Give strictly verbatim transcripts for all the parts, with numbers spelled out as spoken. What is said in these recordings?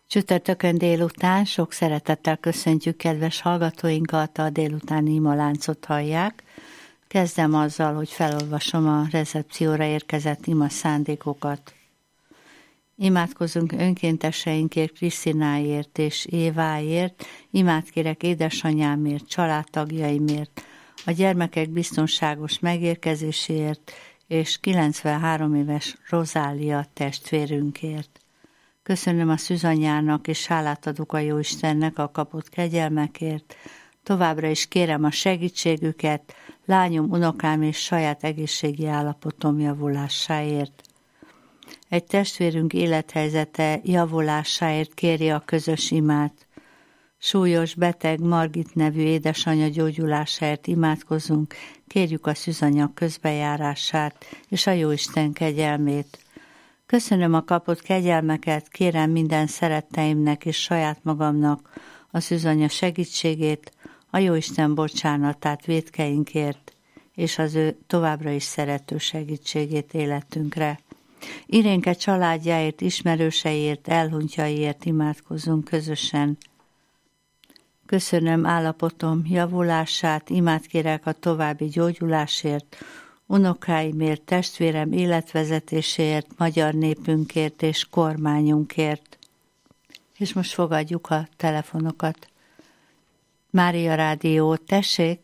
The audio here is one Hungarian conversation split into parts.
Csütörtökön délután sok szeretettel köszöntjük kedves hallgatóinkat, a délutáni imaláncot hallják. Kezdem azzal, hogy felolvasom a recepcióra érkezett ima szándékokat. Imádkozunk önkénteseinkért, Krisztináért és Éváért, imát kérek édesanyámért, családtagjaimért, a gyermekek biztonságos megérkezéséért és kilencvenhárom éves Rozália testvérünkért. Köszönöm a szűzanyának, és hálát adok a Jóistennek a kapott kegyelmekért. Továbbra is kérem a segítségüket, lányom, unokám és saját egészségi állapotom javulásáért. Egy testvérünk élethelyzete javulásáért kéri a közös imát. Súlyos, beteg Margit nevű édesanyja gyógyulásáért imádkozunk, kérjük a szűzanya közbejárását és a Jóisten kegyelmét. Köszönöm a kapott kegyelmeket, kérem minden szeretteimnek és saját magamnak a szűzanya segítségét, a Jóisten bocsánatát vétkeinkért, és az ő továbbra is szerető segítségét életünkre. Irénke családjáért, ismerőseiért, elhunytjaiért imádkozunk közösen. Köszönöm állapotom javulását, imát kérek a további gyógyulásért, unokáimért, testvérem életvezetéséért, magyar népünkért és kormányunkért. És most fogadjuk a telefonokat. Mária Rádió, tessék!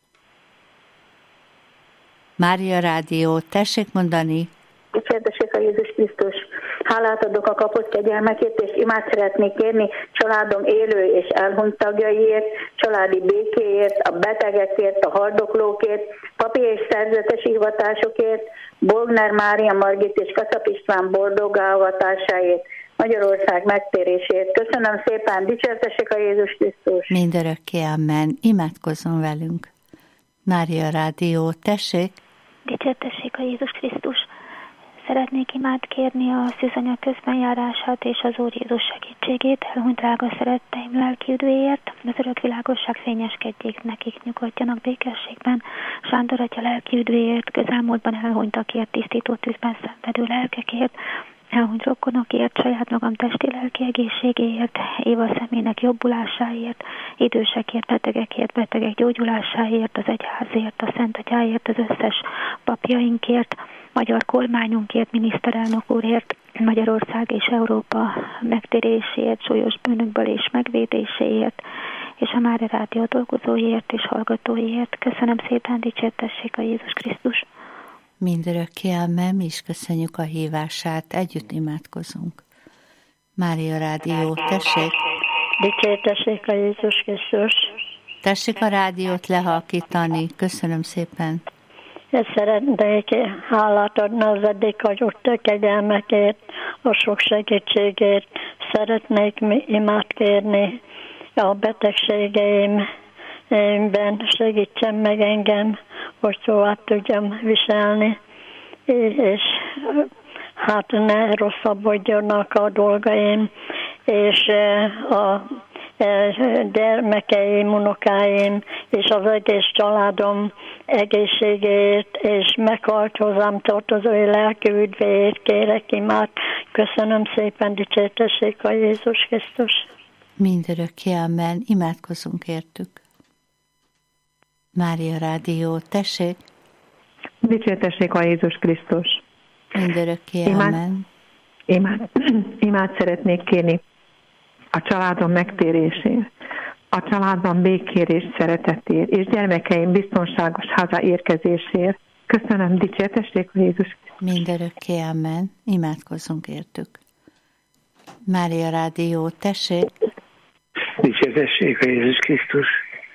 Mária Rádió, tessék mondani! Dicsértessék a Jézus Krisztus! Hálát adok a kapott kegyelmekért, és imát szeretnék kérni családom élő és elhunyt tagjaiért, családi békéért, a betegekért, a haldoklókért, papi és szerzetes hivatásokért, Bolgner Mária Margit és Kacap István boldoggá avatásáért, Magyarország megtérésért. Köszönöm szépen, dicsértessék a Jézus Krisztus! Mindörökké, amen. Imádkozzon velünk. Mária Rádió, tessék! Dicsértessék a Jézus Krisztus! Szeretnék imát kérni a szűzanya közbenjárását és az Úr Jézus segítségét, elhunyt drága szeretteim lelki üdvéért, az örök világosság fényeskedjék nekik, nyugodjanak békességben, Sándor atya lelki üdvéért, közelmúltban elhunytakért, tisztító tűzben szenvedő lelkekért, elhunyt rokonokért, saját magam testi lelki egészségéért, Éva személynek jobbulásáért, idősekért, betegekért, betegek gyógyulásáért, az egyházért, a Szent Atyáért, az összes papjainkért, magyar kormányunkért, miniszterelnök úrért, Magyarország és Európa megtéréséért, súlyos bűnökből és megvédéséért, és a Mária Rádió dolgozóiért és hallgatóiért. Köszönöm szépen, dicsértessék a Jézus Krisztus! Mindörökké, amen, mi is köszönjük a hívását, együtt imádkozunk. Mária Rádió, tessék! Dicsértessék a Jézus Krisztus! Tessék a rádiót lehalkítani, köszönöm szépen! Én szeretnék hálát adni az eddig adott kegyelmekért, a sok segítségért. Szeretnék imát kérni a betegségeimben, segítsen meg engem, hogy tovább tudjam viselni, és hát ne rosszabbodjanak a dolgaim, és a gyermekeim, unokáim és az egész családom egészségét és meghalt hozzám tartozói lelki üdvéért kérek imát. Köszönöm szépen, dicsértessék a Jézus Krisztus! Mindörökké, amen, imádkozunk értük. Mária Rádió, tessék! Dicsértessék a Jézus Krisztus! Mindörökké, imát, amen. Imát, imát szeretnék kérni a családom megtérésért, a családban békért és szeretetért, és gyermekeim biztonságos hazaérkezésért. Köszönöm, dicsértessék a Jézus. Mindörökké, amen. Imádkozzunk értük. Mária Rádió, tessék! Dicsértessék a Jézus Krisztus!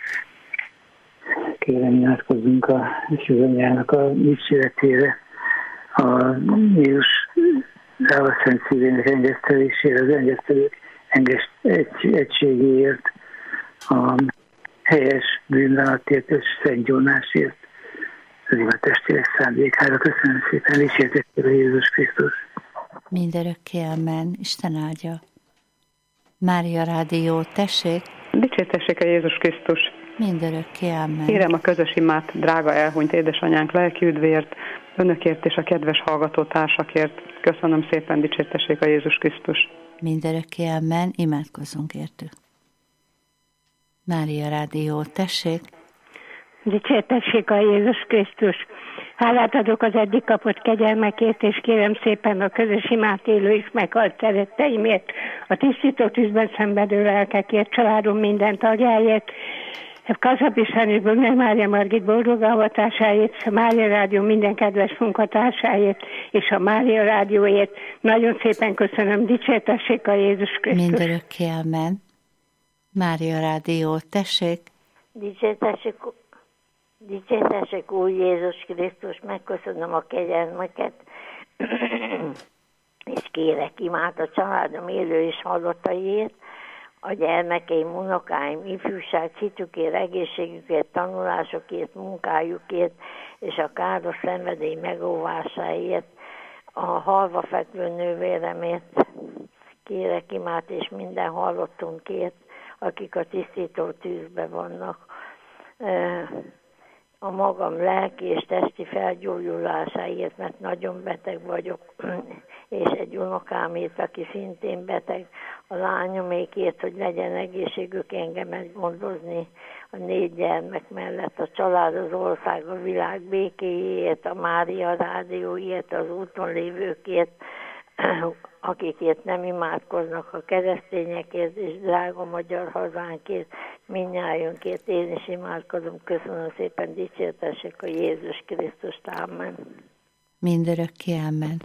Kérem, imádkozzunk a szűzanyának a dicséretére, a Jézus Drága Szent Szívének engesztelésére, az engesztelők engest egy, egységéért, a helyes bűnbánatért és szentgyónásért, az ima testvérek szándékára. Köszönöm szépen, dicsértessék a Jézus Krisztus! Mindörökké, amen. Isten áldja. Mária Rádió, tessék! Dicsértessék a Jézus Krisztus! Mindörökké, amen. Kérem a közös imát, drága elhunyt édesanyánk lelki üdvéért, önökért és a kedves hallgatótársakért. Köszönöm szépen, dicsértessék a Jézus Krisztus! Mindörökké amen, imádkozzunk értük. Mária Rádió, tessék! Dicsértessék a Jézus Krisztus! Hálát adok az eddig kapott kegyelmekért, és kérem szépen a közös imát élő is meghalt szeretteimért, a tisztító tűzben szenvedő lelkekért, családom minden tagjáért, Kazapi Sándor Bögner Mária Margit boldog avatásáért, a Mária Rádió minden kedves munkatársáért, és a Mária Rádióért. Nagyon szépen köszönöm, dicsértessék a Jézus Krisztus! Mindörökké amen. Mária Rádió, tessék! Dicsértessék, dicsértessék új Jézus Krisztus, megköszönöm a kegyelmeket, és kérek imát a családom élő és halottaiért, a gyermekeim, unokáim, ifjúság, hitükért, egészségükért, tanulásokért, munkájukért, és a káros szenvedély megóvásáért, a halva fekvő nővéremért kérek imát, és minden halottunkért, akik a tisztító tűzbe vannak. A magam lelki és testi felgyógyulásáért, mert nagyon beteg vagyok, és egy unokámért, aki szintén beteg, a lányomékért, hogy legyen egészségük engemet gondozni, a négy gyermek mellett, a család, az ország, a világ békéjét, a Mária Rádióért, az úton lévőkért, akikért nem imádkoznak, a keresztényekért és drága magyar hazánkért, mindnyájunkért én is imádkozom. Köszönöm szépen, dicsértessék a Jézus Krisztust. Amen. Mindörökké amen.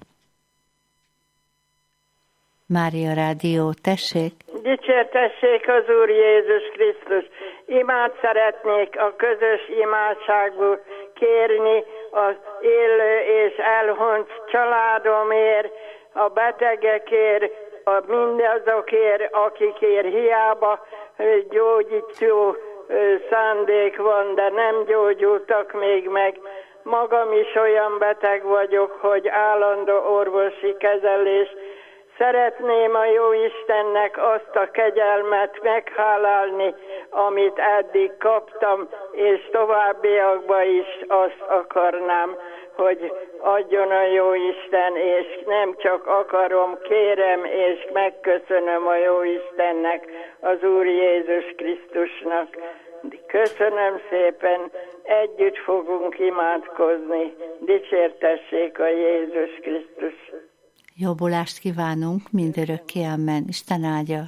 Mária Rádió, tessék! Dicsértessék az Úr Jézus Krisztus! Imát szeretnék a közös imádságból kérni az élő és elhunyt családomért, a betegekért, a mindazokért, akikért hiába gyógyító szándék van, de nem gyógyultak még meg. Magam is olyan beteg vagyok, hogy állandó orvosi kezelés. Szeretném a Jóistennek azt a kegyelmet meghálálni, amit eddig kaptam, és továbbiakban is azt akarnám, hogy adjon a Jóisten, és nem csak akarom, kérem, és megköszönöm a Jóistennek, az Úr Jézus Krisztusnak. Köszönöm szépen, együtt fogunk imádkozni. Dicsértessék a Jézus Krisztus! Jobbulást kívánunk, mindörökké amen. Isten áldja.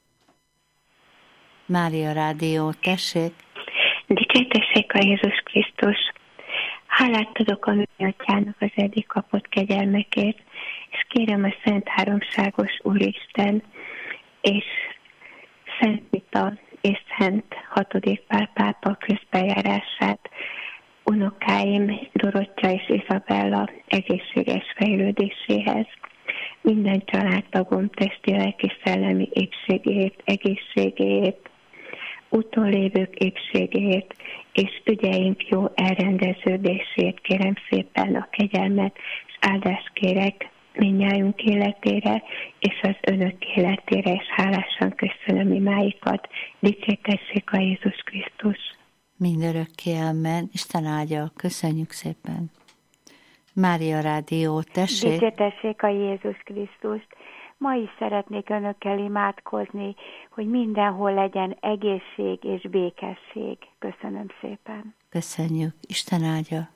Mária Rádió, tessék! Dicsértessék a Jézus Krisztus! Hálát adok a mi atyának az eddig kapott kegyelmekért, és kérem a Szent Háromságos Úristen, és Szent Vita és Szent hatodik Pál pápa közbejárását, unokáim Dorottya és Izabella egészséges fejlődéséhez, minden családtagom testi, lelki, szellemi épségéért, egészségéért, úton lévők épségéért, és ügyeink jó elrendeződését kérem szépen a kegyelmet, és áldást kérek mindnyájunk életére, és az önök életére, és hálásan köszönöm imáikat. Dicsértessék a Jézus Krisztus! Mindörökké amen. Isten áldja. Köszönjük szépen. Mária Rádió, tessék! Dicsértessék a Jézus Krisztust! Ma is szeretnék önökkel imádkozni, hogy mindenhol legyen egészség és békesség. Köszönöm szépen. Köszönjük. Isten áldja.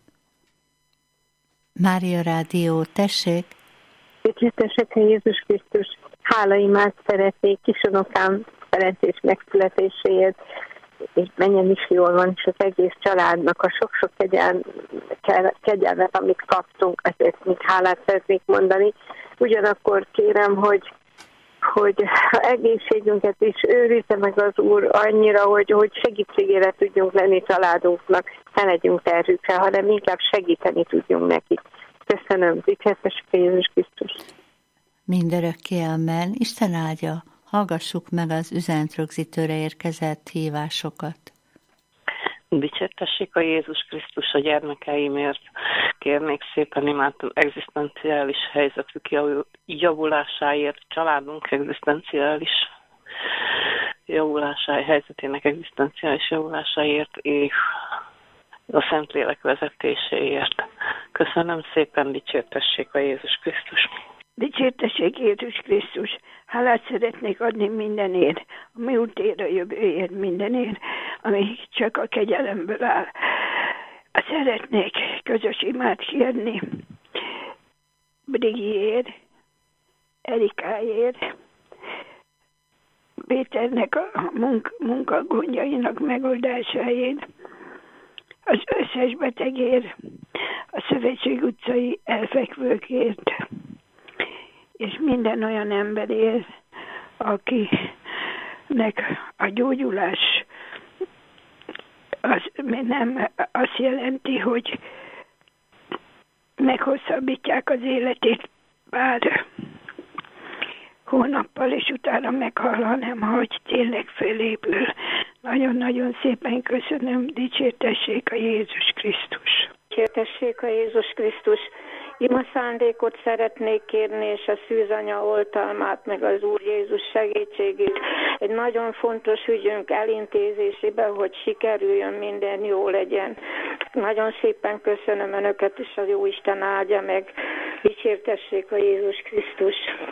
Mária Rádió, tessék! Dicsértessék a Jézus Krisztus! Hálaimát szeretnék kisunokám szerencsés megszületéséért, és menjen is jól van, és az egész családnak a sok-sok kegyelm, kegyelmet, amit kaptunk, ezért még hálát szeretnék mondani. Ugyanakkor kérem, hogy, hogy egészségünket is őrizze meg az Úr annyira, hogy, hogy segítségére tudjunk lenni családunknak, ne legyünk terhükre, hanem inkább segíteni tudjunk nekik. Köszönöm, dicsértessék a Jézus Krisztus! Mindörökké amen. Isten áldja. Hallgassuk meg az üzenetrögzítőre érkezett hívásokat. Dicsértessék a Jézus Krisztus a gyermekeimért. Kérnék szépen imátom egzisztenciális helyzetük javulásáért, családunk egzisztenciális javulásáért, helyzetének egzisztenciális javulásáért, és a Szentlélek vezetéséért. Köszönöm szépen, dicsértessék a Jézus Krisztus! Dicsértessék Jézus Krisztus! Hálát szeretnék adni mindenért, a múltért, a jövőért, mindenért, ami csak a kegyelemből áll. Szeretnék közös imát kérni Brigiért, Erikáért, Péternek a munk- munkagondjainak megoldásáért, az összes betegért, a Szövetség utcai elfekvőkért, és minden olyan emberért, akinek a gyógyulás az nem azt jelenti, hogy meghosszabbítják az életét pár hónappal, és utána meghal, hanem hogy tényleg fölépül. Nagyon-nagyon szépen köszönöm, dicsértessék a Jézus Krisztus. Dicsértessék a Jézus Krisztus. Ima szándékot szeretnék kérni, és a szűzanya oltalmát, meg az Úr Jézus segítségét egy nagyon fontos ügyünk elintézésében, hogy sikerüljön, minden jó legyen. Nagyon szépen köszönöm Önöket, és a Jóisten áldja meg. Dicsértessék a Jézus Krisztus.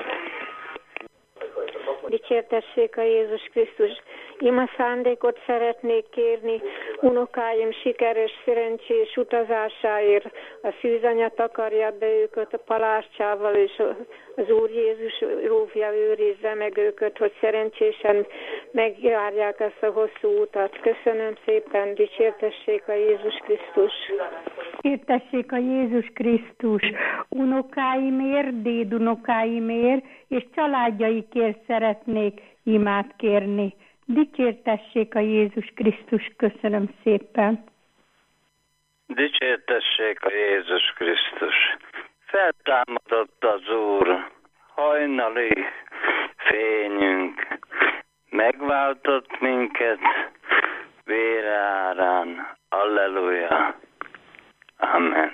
Dicsértessék a Jézus Krisztus. Ima szándékot szeretnék kérni unokáim sikeres, szerencsés utazásáért. A szűzanya takarja be őket a palárcsával, és az Úr Jézus óvja, őrizze meg őket, hogy szerencsésen megjárják ezt a hosszú utat. Köszönöm szépen, dicsértessék a Jézus Krisztus. Dicsértessék a Jézus Krisztus, unokáimért, dédunokáimért és családjaikért szeretnék imát kérni. Dicsértessék a Jézus Krisztus, köszönöm szépen. Dicsértessék a Jézus Krisztus. Feltámadott az Úr, hajnali fényünk, megváltott minket vére árán. Alleluja. Amen.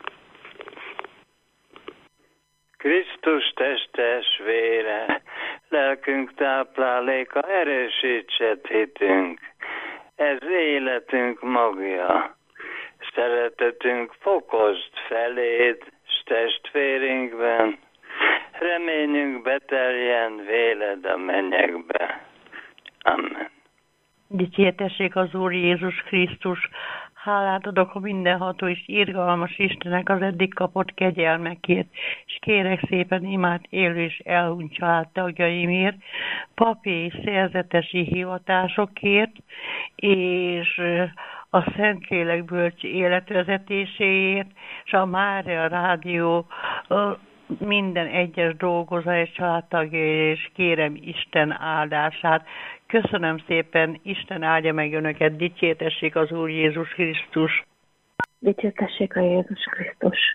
Krisztus testes vére, lelkünk tápláléka, erősítsed hitünk. Ez életünk magja. Szeretetünk fokozd feléd, s testvérinkben. Reményünk beteljen véled a mennyekbe. Amen. Dicsértessék az Úr Jézus Krisztus. Hálát adok a mindenható és irgalmas Istennek az eddig kapott kegyelmekért, és kérek szépen imát élő és elhunyt családtagjaimért, papi és szerzetesi hivatásokért, és a Szentlélek bölcs életvezetéséért, és a Mária Rádió minden egyes dolgozó és családtagja, és kérem Isten áldását. Köszönöm szépen, Isten áldja meg Önöket, dicsértessék az Úr Jézus Krisztus. Dicsértessék a Jézus Krisztus.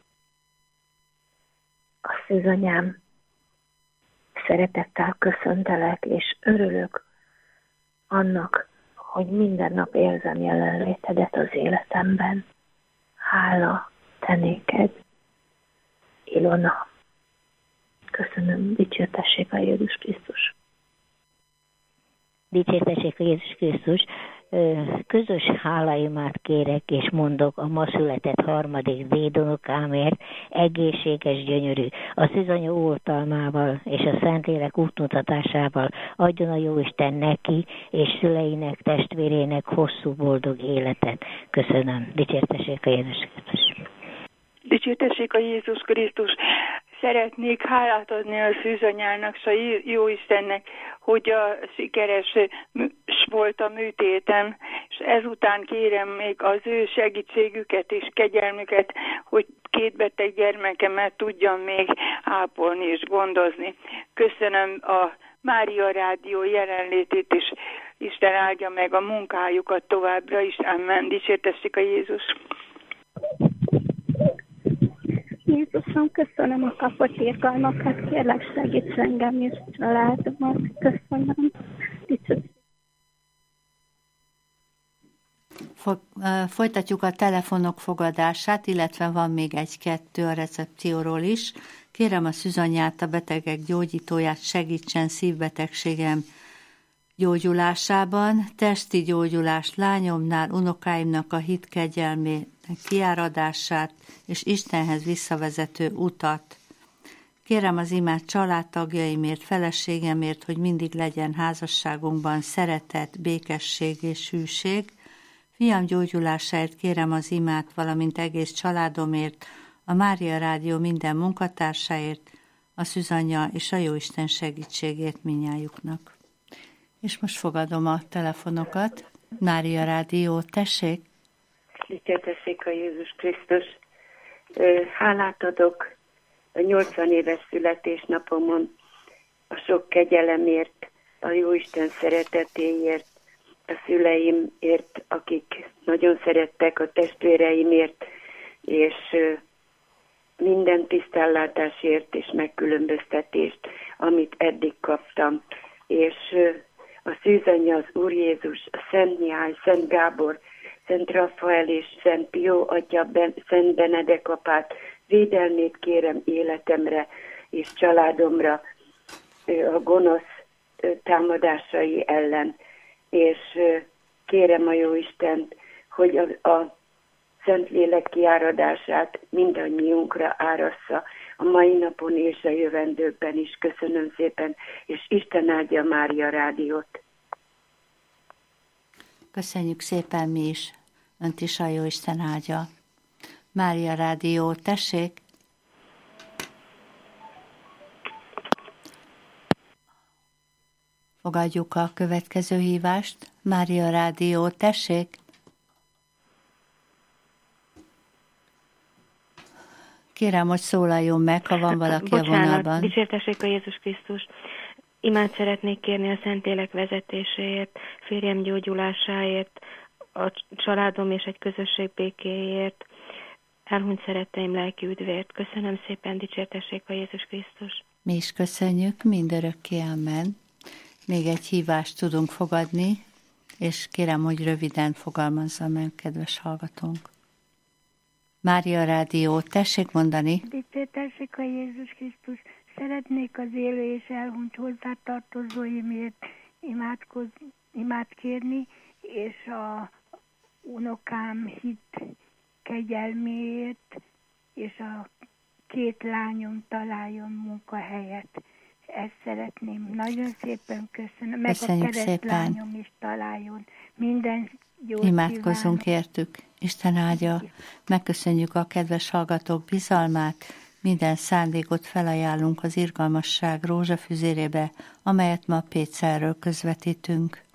A szűzanyám, szeretettel köszöntelek, és örülök annak, hogy minden nap érzem jelenlétedet az életemben. Hála te néked, Ilona. Köszönöm, dicsértessék a Jézus Krisztus. Dicsértessék a Jézus Krisztus. Közös hálaimát kérek és mondok a ma született harmadik dédunokámért, egészséges, gyönyörű, a szűzanya oltalmával és a Szentlélek útmutatásával adjon a Jóisten neki és szüleinek, testvérének hosszú boldog életet. Köszönöm. Dicsértessék a Jézus Krisztus. Dicsértessék a Jézus Krisztus. Szeretnék hálát adni a szűzanyának, s a Jóistennek, hogy a sikeres volt a műtétem, és ezután kérem még az ő segítségüket és kegyelmüket, hogy két beteg gyermekemet tudjam még ápolni és gondozni. Köszönöm a Mária Rádió jelenlétét, és Isten áldja meg a munkájukat továbbra is. Amen. Dicsértessék a Jézus. Jézusom, köszönöm a kapott irgalmakat, kérlek segíts engem és családomat. Köszönöm. Folytatjuk a telefonok fogadását, illetve van még egy-kettő a recepcióról is. Kérem a szűzanyát, a betegek gyógyítóját, segítsen szívbetegségem gyógyulásában, testi gyógyulást lányomnál, unokáimnak a hit kegyelmének kiáradását és Istenhez visszavezető utat. Kérem az imát családtagjaimért, feleségemért, hogy mindig legyen házasságunkban szeretet, békesség és hűség. Fiam gyógyulásáért kérem az imát, valamint egész családomért, a Mária Rádió minden munkatársáért, a Szűzanya és a Jóisten segítségét minnyájuknak. És most fogadom a telefonokat. Mária Rádió, tessék! Dicsértessék a Jézus Krisztus! Hálát adok a nyolcvan éves születésnapomon a sok kegyelemért, a Jóisten szeretetéért, a szüleimért, akik nagyon szerettek, a testvéreimért, és minden tisztellátásért és megkülönböztetést, amit eddig kaptam. És a Szűzanya, az Úr Jézus, a Szent Mihály, Szent Gábor, Szent Rafael és Szent Pió Atya, ben, Szent Benedek apát, védelmét kérem életemre és családomra a gonosz támadásai ellen, és kérem a Jóistent, hogy a, a Szentlélek kiáradását mindannyiunkra árassza a mai napon és a jövendőkben is. Köszönöm szépen, és Isten áldja a Mária Rádiót. Köszönjük szépen mi is, önt is a Jóisten áldja. Mária Rádió, tessék! Fogadjuk a következő hívást. Mária Rádió, tessék! Kérem, hogy szólaljon meg, ha van valaki Bocsánat, a vonalban. Dicsértessék a Jézus Krisztus. Imát szeretnék kérni a Szentlélek vezetéséért, férjem gyógyulásáért, a családom és egy közösség békéért, elhunyt szeretteim lelki üdvért. Köszönöm szépen, dicsértessék a Jézus Krisztus. Mi is köszönjük, mindörökké amen. Még egy hívást tudunk fogadni, és kérem, hogy röviden fogalmazza meg, kedves hallgatónk. Mária Rádió, tessék mondani. Dicsértessék a Jézus Krisztus. Szeretnék az élő és elhunyt hozzátartozóimért imádkozni, imát kérni, és a unokám hit kegyelméért, és a két lányom találjon munkahelyet. Ezt szeretném. Nagyon szépen köszönöm. Meg Köszönjük a keresztlányom szépen. is találjon. Minden jót Imádkozzunk kívánok. értük. Isten áldja. Megköszönjük a kedves hallgatók bizalmát. Minden szándékot felajánlunk az irgalmasság rózsafüzérébe, amelyet ma Pécelről közvetítünk.